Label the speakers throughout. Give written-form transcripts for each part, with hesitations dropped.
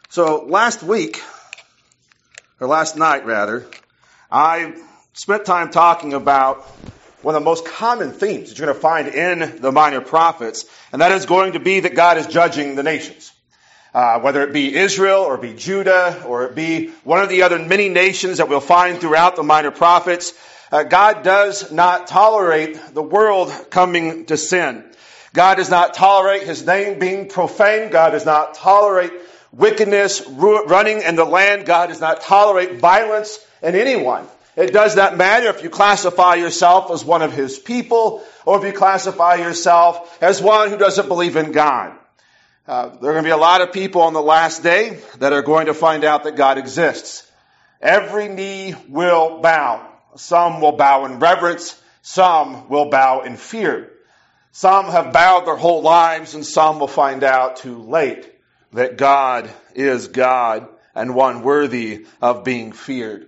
Speaker 1: So last night, I spent time talking about one of the most common themes that you're going to find in the Minor Prophets, and that is going to be that God is judging the nations. Whether it be Israel or be Judah or it be one of the other many nations that we'll find throughout the Minor Prophets, God does not tolerate the world coming to sin. God does not tolerate His name being profaned. God does not tolerate wickedness running in the land. God does not tolerate violence in anyone. It does not matter if you classify yourself as one of His people or if you classify yourself as one who doesn't believe in God. There are going to be a lot of people on the last day that are going to find out that God exists. Every knee will bow. Some will bow in reverence. Some will bow in fear. Some have bowed their whole lives, and some will find out too late that God is God and one worthy of being feared.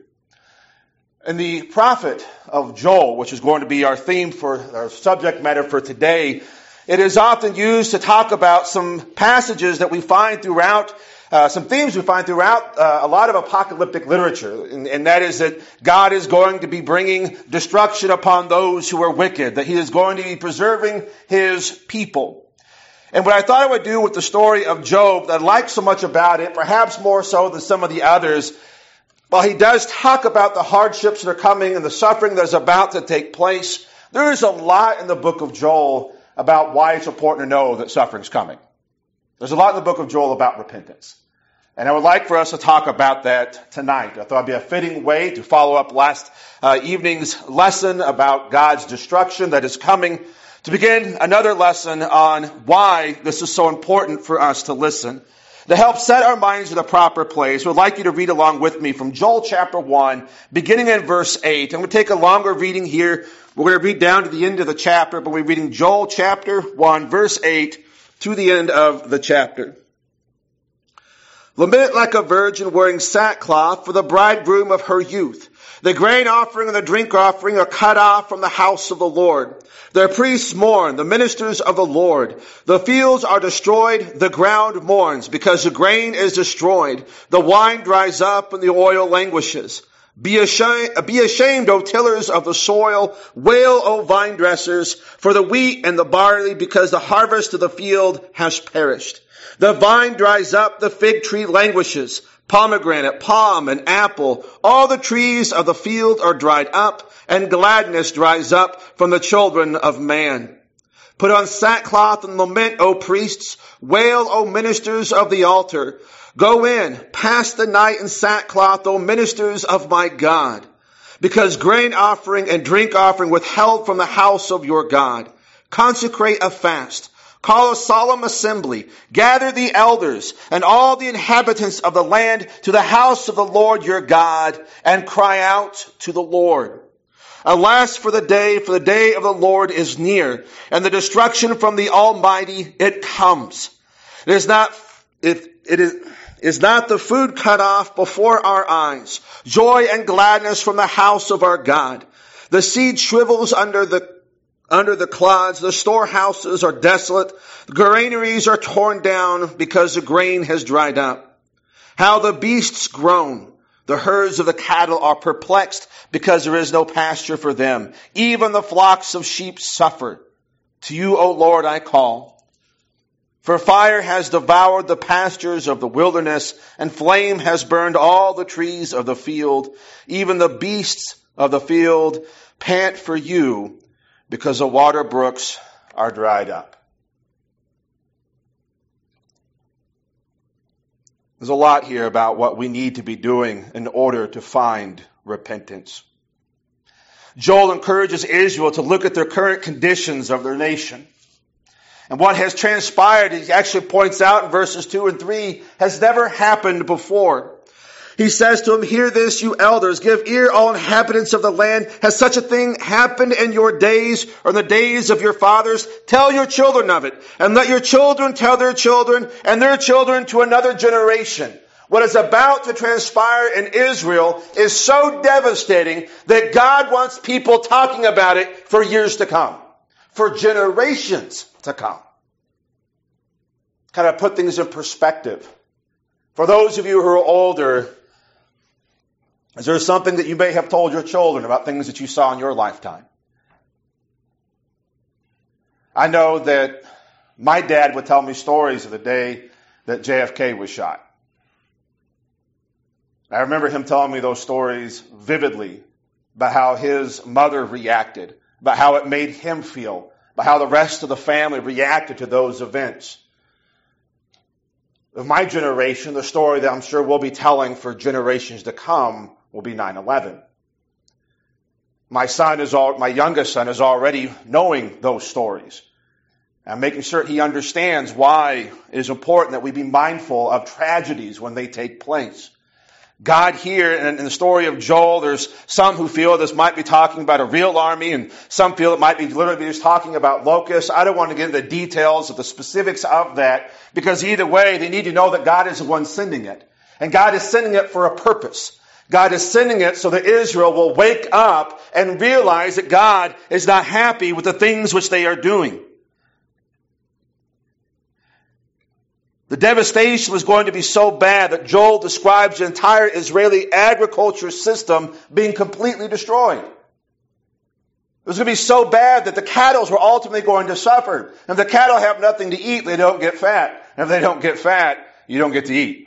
Speaker 1: In the prophet of Joel, which is going to be our theme for our subject matter for today, it is often used to talk about some passages that we find throughout, some themes we find throughout a lot of apocalyptic literature. And that is that God is going to be bringing destruction upon those who are wicked, that He is going to be preserving His people. And what I thought I would do with the story of Job, that I like so much about it, perhaps more so than some of the others, while he does talk about the hardships that are coming and the suffering that is about to take place, there is a lot in the book of Joel about why it's important to know that suffering's coming. There's a lot in the book of Joel about repentance. And I would like for us to talk about that tonight. I thought it would be a fitting way to follow up last evening's lesson about God's destruction that is coming, to begin another lesson on why this is so important for us to listen. To help set our minds in the proper place, we'd like you to read along with me from Joel chapter 1, beginning in verse 8. And we'll take a longer reading here. We're going to read down to the end of the chapter, but we're reading Joel chapter 1, verse 8, to the end of the chapter. Lament like a virgin wearing sackcloth for the bridegroom of her youth. The grain offering and the drink offering are cut off from the house of the Lord. Their priests mourn, the ministers of the Lord. The fields are destroyed, the ground mourns, because the grain is destroyed. The wine dries up and the oil languishes. Be ashamed, O tillers of the soil. Wail, O vine dressers, for the wheat and the barley, because the harvest of the field has perished. The vine dries up, the fig tree languishes. Pomegranate, palm, and apple, all the trees of the field are dried up, and gladness dries up from the children of man. Put on sackcloth and lament, O priests. Wail, O ministers of the altar. Go in, pass the night in sackcloth, O ministers of my God, because grain offering and drink offering withheld from the house of your God. Consecrate a fast. Call a solemn assembly. Gather the elders and all the inhabitants of the land to the house of the Lord your God, and cry out to the Lord. Alas, for the day of the Lord is near, and the destruction from the Almighty, it comes. It is not the food cut off before our eyes, joy and gladness from the house of our God. The seed shrivels under the clods, the storehouses are desolate, the granaries are torn down because the grain has dried up. How the beasts groan, the herds of the cattle are perplexed because there is no pasture for them. Even the flocks of sheep suffer. To you, O Lord, I call. For fire has devoured the pastures of the wilderness, and flame has burned all the trees of the field. Even the beasts of the field pant for you, because the water brooks are dried up. There's a lot here about what we need to be doing in order to find repentance. Joel encourages Israel to look at their current conditions of their nation. And what has transpired, he actually points out in verses 2 and 3, has never happened before. He says to them, hear this, you elders, give ear, all inhabitants of the land. Has such a thing happened in your days or in the days of your fathers? Tell your children of it, and let your children tell their children and their children to another generation. What is about to transpire in Israel is so devastating that God wants people talking about it for years to come, for generations to come. Kind of put things in perspective. For those of you who are older, is there something that you may have told your children about things that you saw in your lifetime? I know that my dad would tell me stories of the day that JFK was shot. I remember him telling me those stories vividly about how his mother reacted, about how it made him feel, about how the rest of the family reacted to those events. Of my generation, the story that I'm sure we'll be telling for generations to come will be 9/11. My youngest son is already knowing those stories. And making sure he understands why it is important that we be mindful of tragedies when they take place. God here, in the story of Joel, there's some who feel this might be talking about a real army, and some feel it might be literally just talking about locusts. I don't want to get into the details of the specifics of that, because either way, they need to know that God is the one sending it. And God is sending it for a purpose. God is sending it so that Israel will wake up and realize that God is not happy with the things which they are doing. The devastation was going to be so bad that Joel describes the entire Israeli agriculture system being completely destroyed. It was going to be so bad that the cattle were ultimately going to suffer. And if the cattle have nothing to eat, they don't get fat. And if they don't get fat, you don't get to eat.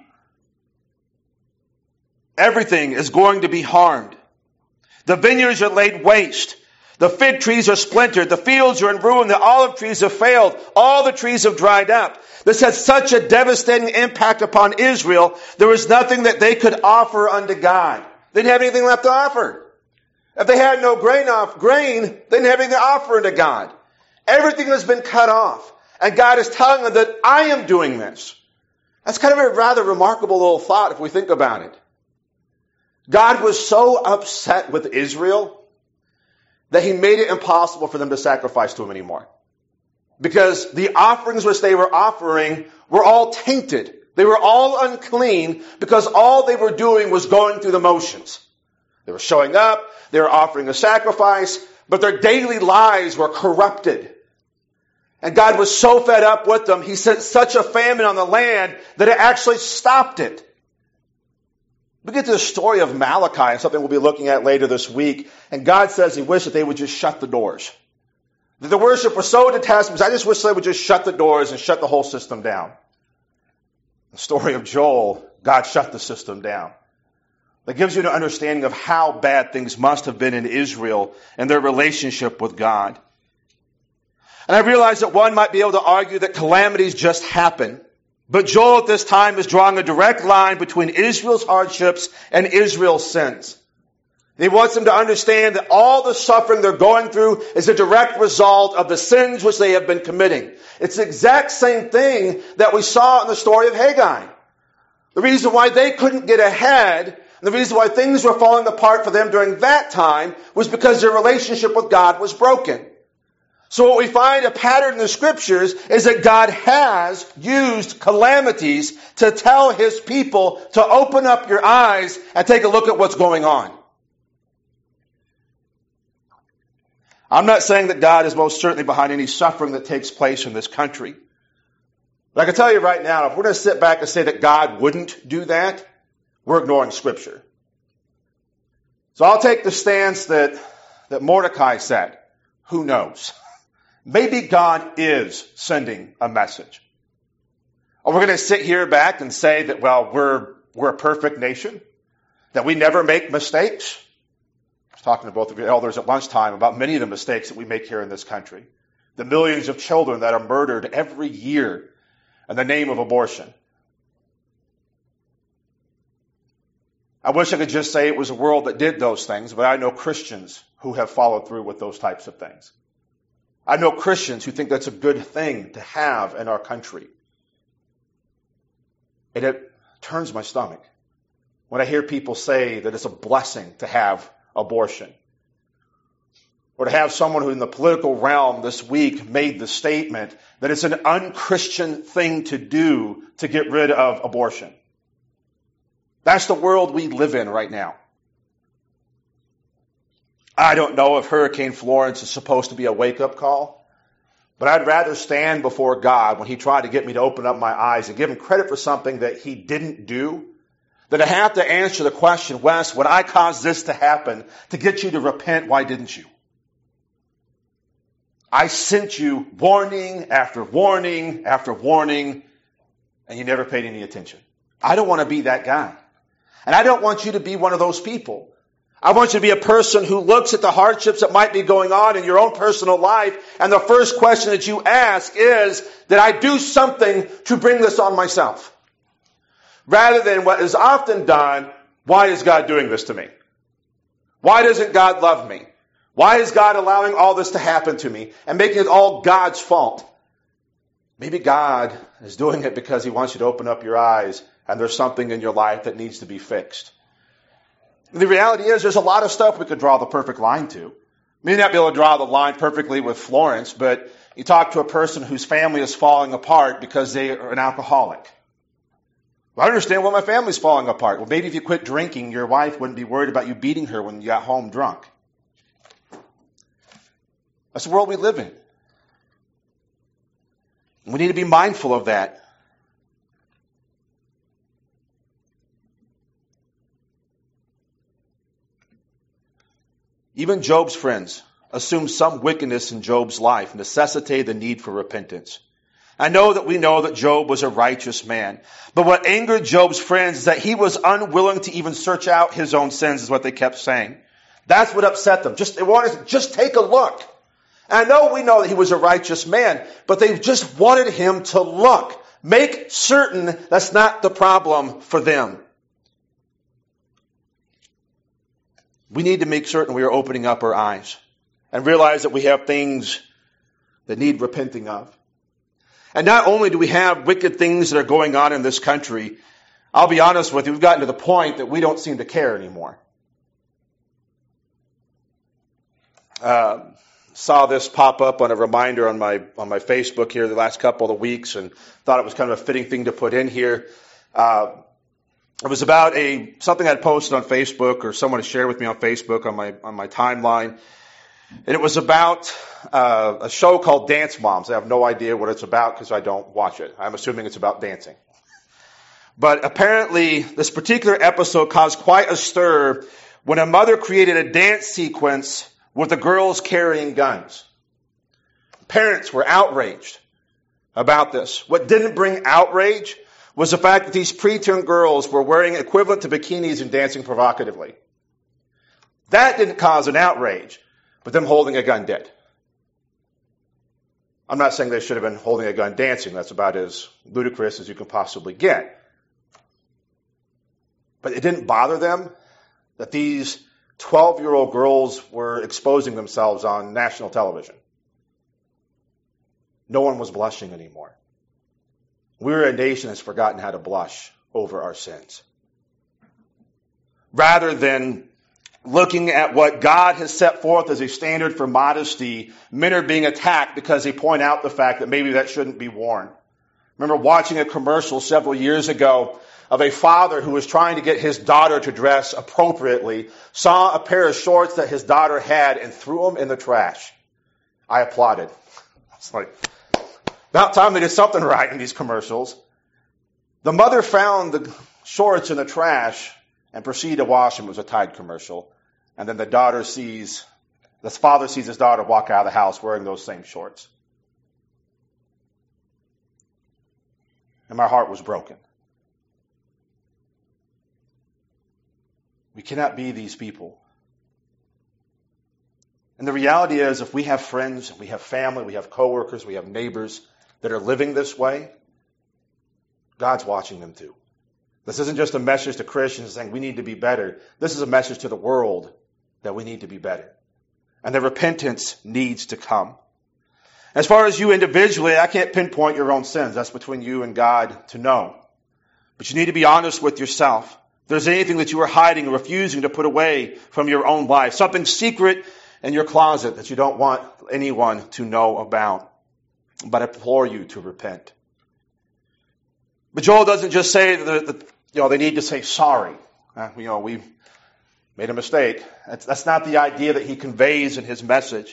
Speaker 1: Everything is going to be harmed. The vineyards are laid waste. The fig trees are splintered. The fields are in ruin. The olive trees have failed. All the trees have dried up. This had such a devastating impact upon Israel. There was nothing that they could offer unto God. They didn't have anything left to offer. If they had no grain, they didn't have anything to offer unto God. Everything has been cut off. And God is telling them that I am doing this. That's kind of a rather remarkable little thought if we think about it. God was so upset with Israel that he made it impossible for them to sacrifice to him anymore. Because the offerings which they were offering were all tainted. They were all unclean because all they were doing was going through the motions. They were showing up, they were offering a sacrifice, but their daily lives were corrupted. And God was so fed up with them, he sent such a famine on the land that it actually stopped it. We get to the story of Malachi, something we'll be looking at later this week. And God says he wished that they would just shut the doors. That the worship was so detestable. I just wish they would just shut the doors and shut the whole system down. The story of Joel, God shut the system down. That gives you an understanding of how bad things must have been in Israel and their relationship with God. And I realize that one might be able to argue that calamities just happen. But Joel at this time is drawing a direct line between Israel's hardships and Israel's sins. He wants them to understand that all the suffering they're going through is a direct result of the sins which they have been committing. It's the exact same thing that we saw in the story of Haggai. The reason why they couldn't get ahead, and the reason why things were falling apart for them during that time, was because their relationship with God was broken. So what we find a pattern in the scriptures is that God has used calamities to tell his people to open up your eyes and take a look at what's going on. I'm not saying that God is most certainly behind any suffering that takes place in this country. But I can tell you right now, if we're going to sit back and say that God wouldn't do that, we're ignoring Scripture. So I'll take the stance that Mordecai said. Who knows? Maybe God is sending a message. Or we're going to sit here back and say that, well, we're a perfect nation, that we never make mistakes. I was talking to both of your elders at lunchtime about many of the mistakes that we make here in this country. The millions of children that are murdered every year in the name of abortion. I wish I could just say it was a world that did those things, but I know Christians who have followed through with those types of things. I know Christians who think that's a good thing to have in our country. And it turns my stomach when I hear people say that it's a blessing to have abortion. Or to have someone who in the political realm this week made the statement that it's an unchristian thing to do to get rid of abortion. That's the world we live in right now. I don't know if Hurricane Florence is supposed to be a wake-up call, But I'd rather stand before God when he tried to get me to open up my eyes and give him credit for something that he didn't do, than to have to answer the question, Wes, when I caused this to happen to get you to repent, why didn't you? I sent you warning after warning after warning, and you never paid any attention. I don't want to be that guy. And I don't want you to be one of those people. I want you to be a person who looks at the hardships that might be going on in your own personal life, and the first question that you ask is, did I do something to bring this on myself? Rather than what is often done, why is God doing this to me? Why doesn't God love me? Why is God allowing all this to happen to me and making it all God's fault? Maybe God is doing it because he wants you to open up your eyes and there's something in your life that needs to be fixed. The reality is there's a lot of stuff we could draw the perfect line to. May not be able to draw the line perfectly with Florence, but you talk to a person whose family is falling apart because they are an alcoholic. Well, I understand why my family's falling apart. Well, maybe if you quit drinking, your wife wouldn't be worried about you beating her when you got home drunk. That's the world we live in. We need to be mindful of that. Even Job's friends assumed some wickedness in Job's life necessitated the need for repentance. I know that Job was a righteous man. But what angered Job's friends is that he was unwilling to even search out his own sins, is what they kept saying. That's what upset them. They wanted to just take a look. And we know that he was a righteous man, but they just wanted him to look. Make certain that's not the problem for them. We need to make certain we are opening up our eyes and realize that we have things that need repenting of. And not only do we have wicked things that are going on in this country, I'll be honest with you, we've gotten to the point that we don't seem to care anymore. Saw this pop up on a reminder on my Facebook here the last couple of weeks and thought it was kind of a fitting thing to put in here. It was about something I'd posted on Facebook, or someone had shared with me on Facebook on my timeline. And it was about a show called Dance Moms. I have no idea what it's about because I don't watch it. I'm assuming it's about dancing. But apparently, this particular episode caused quite a stir when a mother created a dance sequence with the girls carrying guns. Parents were outraged about this. What didn't bring outrage was the fact that these preteen girls were wearing equivalent to bikinis and dancing provocatively. That didn't cause an outrage, but them holding a gun did. I'm not saying they should have been holding a gun dancing. That's about as ludicrous as you can possibly get. But it didn't bother them that these 12-year-old girls were exposing themselves on national television. No one was blushing anymore. We're a nation that's forgotten how to blush over our sins. Rather than looking at what God has set forth as a standard for modesty, men are being attacked because they point out the fact that maybe that shouldn't be worn. I remember watching a commercial several years ago of a father who was trying to get his daughter to dress appropriately, saw a pair of shorts that his daughter had and threw them in the trash. I applauded. It's like, about time they did something right in these commercials. The mother found the shorts in the trash and proceeded to wash them. It was a Tide commercial. And then the father sees his daughter walk out of the house wearing those same shorts. And my heart was broken. We cannot be these people. And the reality is, if we have friends, we have family, we have coworkers, we have neighbors that are living this way, God's watching them too. This isn't just a message to Christians saying we need to be better. This is a message to the world that we need to be better. And that repentance needs to come. As far as you individually, I can't pinpoint your own sins. That's between you and God to know. But you need to be honest with yourself. If there's anything that you are hiding or refusing to put away from your own life, something secret in your closet that you don't want anyone to know about, but I implore you to repent. But Joel doesn't just say that they need to say sorry. We made a mistake. That's not the idea that he conveys in his message.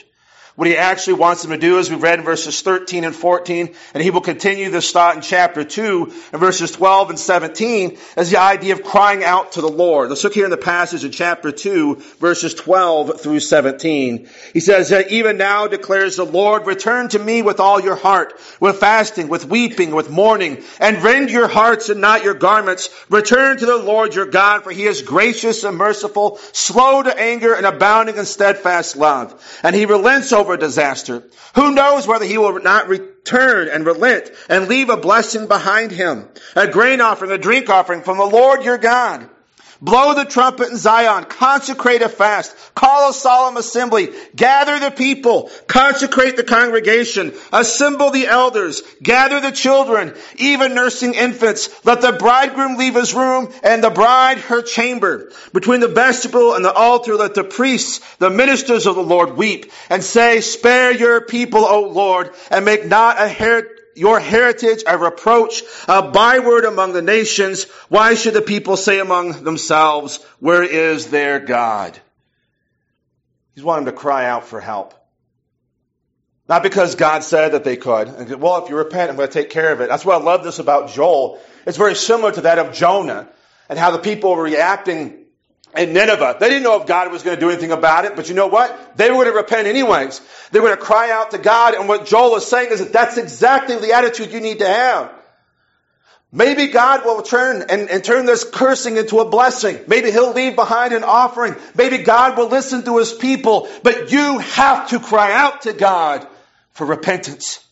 Speaker 1: What he actually wants them to do, as we read in verses 13 and 14, and he will continue this thought in chapter 2, in verses 12 and 17, is the idea of crying out to the Lord. Let's look here in the passage in chapter 2, verses 12 through 17. He says, even now declares the Lord, return to me with all your heart, with fasting, with weeping, with mourning, and rend your hearts and not your garments. Return to the Lord your God, for he is gracious and merciful, slow to anger and abounding in steadfast love. And he relents over disaster. Who knows whether he will not return and relent and leave a blessing behind him, a grain offering, a drink offering from the Lord your God. Blow the trumpet in Zion, consecrate a fast, call a solemn assembly, gather the people, consecrate the congregation, assemble the elders, gather the children, even nursing infants. Let the bridegroom leave his room and the bride her chamber. Between the vestibule and the altar, let the priests, the ministers of the Lord, weep and say, spare your people, O Lord, and make not your heritage a reproach, a byword among the nations. Why should the people say among themselves, where is their God? He's wanting to cry out for help. Not because God said that they could. And, well, if you repent, I'm going to take care of it. That's why I love this about Joel. It's very similar to that of Jonah and how the people were reacting in Nineveh. They didn't know if God was going to do anything about it, but you know what? They were going to repent anyways. They were going to cry out to God, and what Joel is saying is that that's exactly the attitude you need to have. Maybe God will turn and turn this cursing into a blessing. Maybe he'll leave behind an offering. Maybe God will listen to his people, but you have to cry out to God for repentance.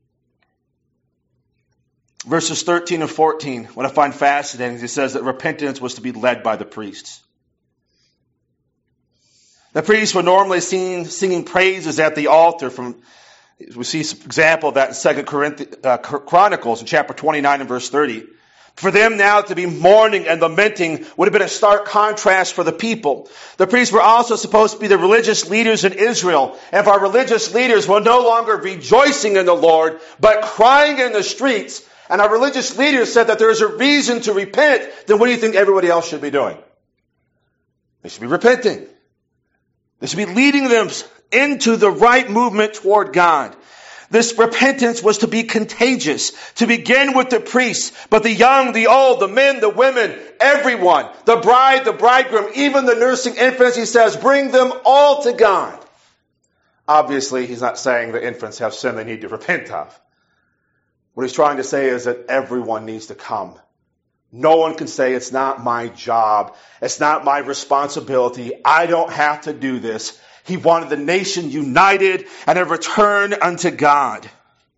Speaker 1: Verses 13 and 14, what I find fascinating, he says that repentance was to be led by the priests. The priests were normally seen singing praises at the altar. We see an example of that in 2 Chronicles in chapter 29 and verse 30. For them now to be mourning and lamenting would have been a stark contrast for the people. The priests were also supposed to be the religious leaders in Israel. And if our religious leaders were no longer rejoicing in the Lord, but crying in the streets, and our religious leaders said that there is a reason to repent, then what do you think everybody else should be doing? They should be repenting. They should be leading them into the right movement toward God. This repentance was to be contagious, to begin with the priests, but the young, the old, the men, the women, everyone, the bride, the bridegroom, even the nursing infants, he says, bring them all to God. Obviously, he's not saying the infants have sin they need to repent of. What he's trying to say is that everyone needs to come. No one can say, it's not my job. It's not my responsibility. I don't have to do this. He wanted the nation united and a return unto God.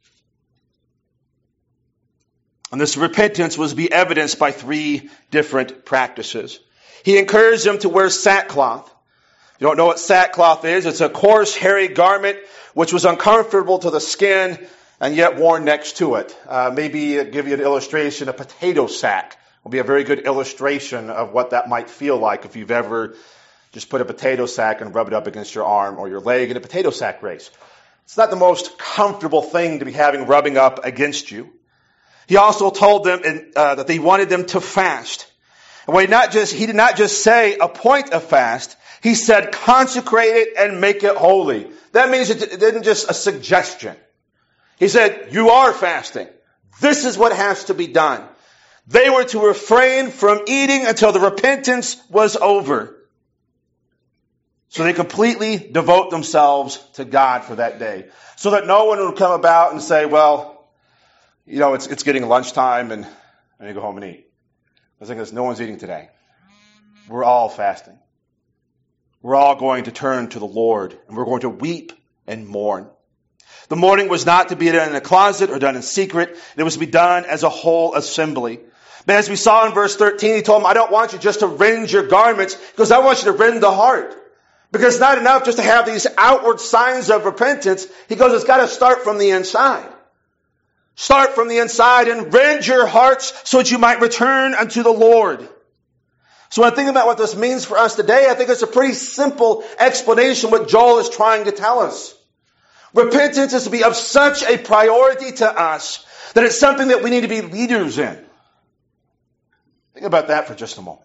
Speaker 1: And this repentance was to be evidenced by 3 different practices. He encouraged them to wear sackcloth. If you don't know what sackcloth is, it's a coarse, hairy garment which was uncomfortable to the skin and yet worn next to it. Maybe give you an illustration, a potato sack will be a very good illustration of what that might feel like if you've ever just put a potato sack and rub it up against your arm or your leg in a potato sack race. It's not the most comfortable thing to be having rubbing up against you. He also told them that he wanted them to fast. And he did not just say appoint a fast, he said consecrate it and make it holy. That means it isn't just a suggestion. He said, you are fasting. This is what has to be done. They were to refrain from eating until the repentance was over. So they completely devote themselves to God for that day. So that no one would come about and say, well, it's getting lunchtime and I need to go home and eat. I was thinking, no one's eating today. We're all fasting. We're all going to turn to the Lord and we're going to weep and mourn. The mourning was not to be done in a closet or done in secret. It was to be done as a whole assembly. But as we saw in verse 13, he told them, I don't want you just to rend your garments, because I want you to rend the heart. Because it's not enough just to have these outward signs of repentance. He goes, it's got to start from the inside. Start from the inside and rend your hearts so that you might return unto the Lord. So when I think about what this means for us today, I think it's a pretty simple explanation what Joel is trying to tell us. Repentance is to be of such a priority to us that it's something that we need to be leaders in. Think about that for just a moment.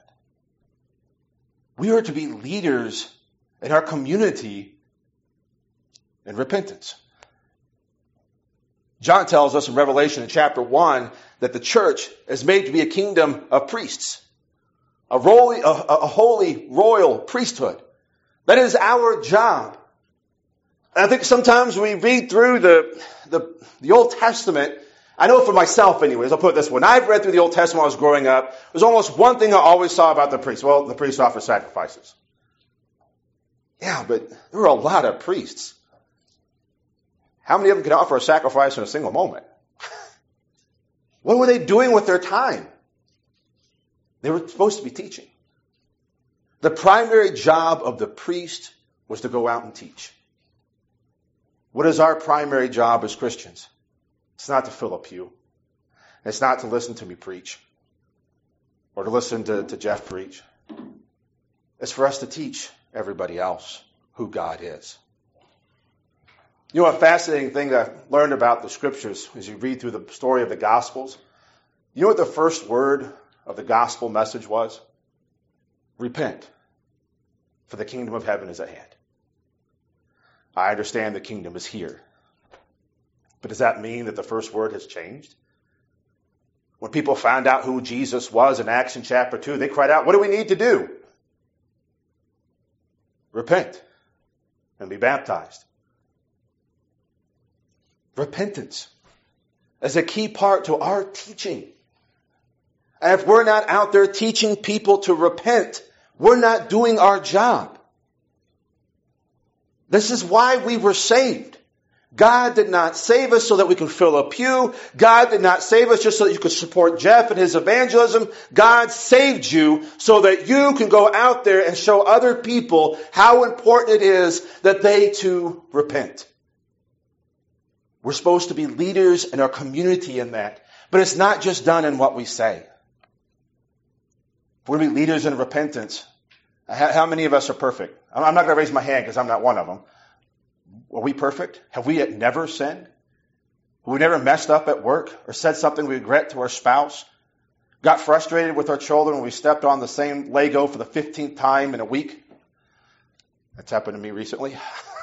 Speaker 1: We are to be leaders in our community in repentance. John tells us in Revelation in chapter 1 that the church is made to be a kingdom of priests, a holy royal priesthood. That is our job. And I think sometimes when we read through the Old Testament, I know for myself anyways, I'll put it this way. When I've read through the Old Testament when I was growing up, there's almost one thing I always saw about the priests. Well, the priests offer sacrifices. Yeah, but there were a lot of priests. How many of them could offer a sacrifice in a single moment? What were they doing with their time? They were supposed to be teaching. The primary job of the priest was to go out and teach. What is our primary job as Christians? It's not to fill a pew. It's not to listen to me preach or to listen to Jeff preach. It's for us to teach everybody else who God is. You know, a fascinating thing that I've learned about the Scriptures as you read through the story of the Gospels. You know what the first word of the gospel message was? Repent, for the kingdom of heaven is at hand. I understand the kingdom is here. But does that mean that the first word has changed? When people found out who Jesus was in Acts in chapter 2, they cried out, what do we need to do? Repent and be baptized. Repentance is a key part to our teaching. And if we're not out there teaching people to repent, we're not doing our job. This is why we were saved. God did not save us so that we could fill a pew. God did not save us just so that you could support Jeff and his evangelism. God saved you so that you can go out there and show other people how important it is that they too repent. We're supposed to be leaders in our community in that. But it's not just done in what we say. If we're going to be leaders in repentance, how many of us are perfect? I'm not going to raise my hand because I'm not one of them. Are we perfect? Have we never sinned? Have we never messed up at work or said something we regret to our spouse? Got frustrated with our children when we stepped on the same Lego for the 15th time in a week? That's happened to me recently.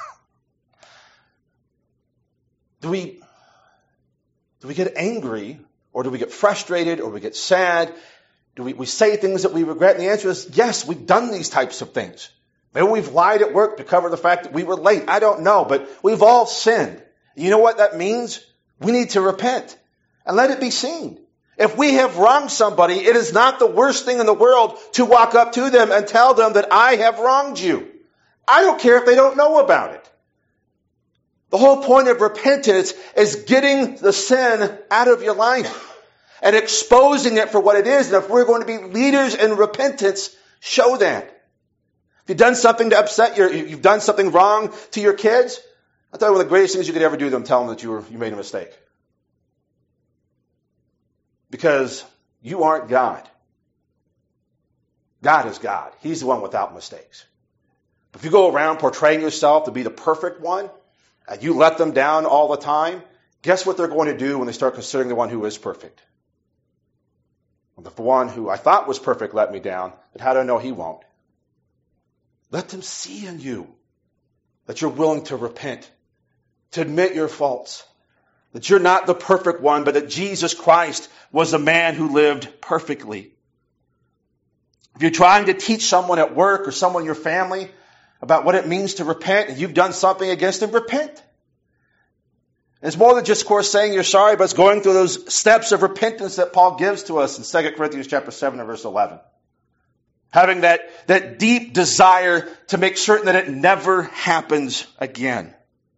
Speaker 1: Do we get angry, or do we get frustrated, or we get sad? Do we say things that we regret? And the answer is yes, we've done these types of things. Maybe we've lied at work to cover the fact that we were late. I don't know, but we've all sinned. You know what that means? We need to repent and let it be seen. If we have wronged somebody, it is not the worst thing in the world to walk up to them and tell them that I have wronged you. I don't care if they don't know about it. The whole point of repentance is getting the sin out of your life and exposing it for what it is. And if we're going to be leaders in repentance, show that. If you've done something to upset you've done something wrong to your kids, I thought one of the greatest things you could ever do to them, tell them that you made a mistake. Because you aren't God. God is God. He's the one without mistakes. But if you go around portraying yourself to be the perfect one, and you let them down all the time, guess what they're going to do when they start considering the one who is perfect? Well, if the one who I thought was perfect let me down, then how do I know he won't? Let them see in you that you're willing to repent, to admit your faults, that you're not the perfect one, but that Jesus Christ was a man who lived perfectly. If you're trying to teach someone at work or someone in your family about what it means to repent, and you've done something against them, repent. And it's more than just, of course, saying you're sorry, but it's going through those steps of repentance that Paul gives to us in 2 Corinthians chapter 7 and verse 11. Having that deep desire to make certain that it never happens again.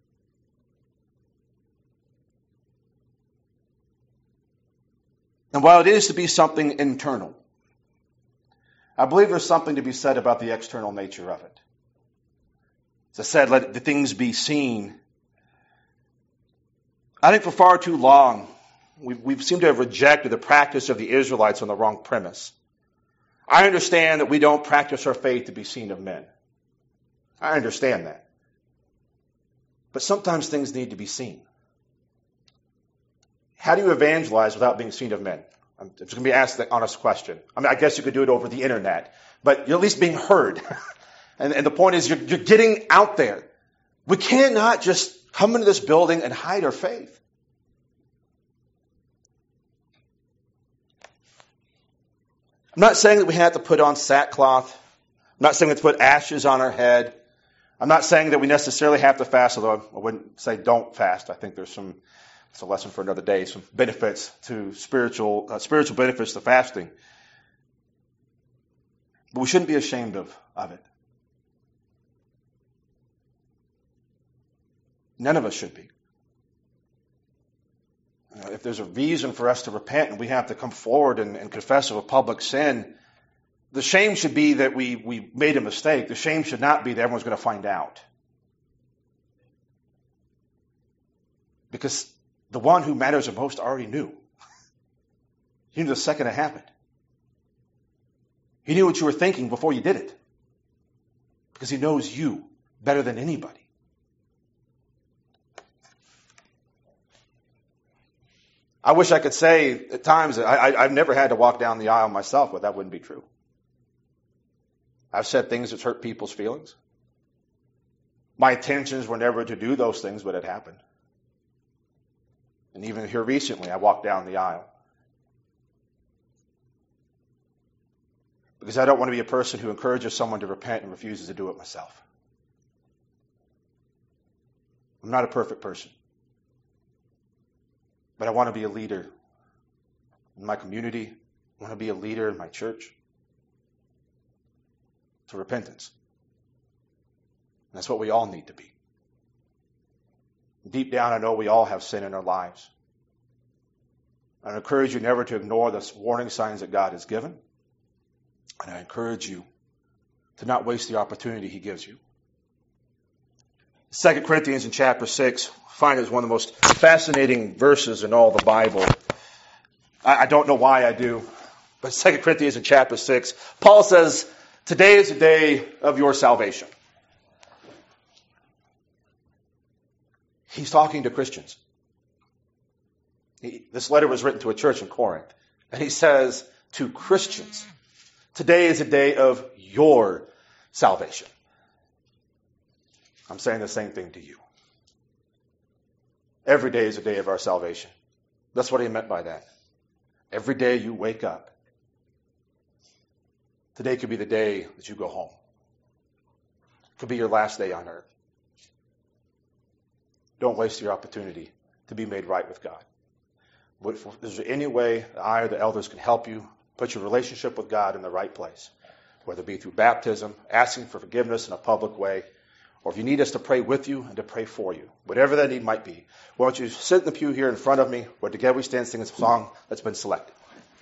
Speaker 1: And while it is to be something internal, I believe there's something to be said about the external nature of it. As I said, let the things be seen. I think for far too long, we seem to have rejected the practice of the Israelites on the wrong premise. I understand that we don't practice our faith to be seen of men. I understand that. But sometimes things need to be seen. How do you evangelize without being seen of men? I'm just going to be asked the honest question. I mean, I guess you could do it over the internet, but you're at least being heard. And the point is you're getting out there. We cannot just come into this building and hide our faith. I'm not saying that we have to put on sackcloth. I'm not saying we have to put ashes on our head. I'm not saying that we necessarily have to fast, although I wouldn't say don't fast. I think it's a lesson for another day, some benefits to spiritual benefits to fasting. But we shouldn't be ashamed of it. None of us should be. If there's a reason for us to repent and we have to come forward and confess of a public sin, the shame should be that we made a mistake. The shame should not be that everyone's going to find out. Because the one who matters the most already knew. He knew the second it happened. He knew what you were thinking before you did it. Because he knows you better than anybody. I wish I could say at times that I've never had to walk down the aisle myself, but that wouldn't be true. I've said things that hurt people's feelings. My intentions were never to do those things, but it happened. And even here recently, I walked down the aisle. Because I don't want to be a person who encourages someone to repent and refuses to do it myself. I'm not a perfect person. But I want to be a leader in my community. I want to be a leader in my church. To repentance. And that's what we all need to be. Deep down, I know we all have sin in our lives. I encourage you never to ignore the warning signs that God has given. And I encourage you to not waste the opportunity he gives you. 2 Corinthians in chapter 6, I find it one of the most fascinating verses in all the Bible. I don't know why I do, but 2 Corinthians in chapter 6, Paul says, today is the day of your salvation. He's talking to Christians. This letter was written to a church in Corinth. And he says to Christians, today is the day of your salvation. I'm saying the same thing to you. Every day is a day of our salvation. That's what he meant by that. Every day you wake up. Today could be the day that you go home. It could be your last day on earth. Don't waste your opportunity to be made right with God. Is there any way I or the elders can help you put your relationship with God in the right place? Whether it be through baptism, asking for forgiveness in a public way, or if you need us to pray with you and to pray for you, whatever that need might be. Why don't you sit in the pew here in front of me, where together we stand singing a song that's been selected.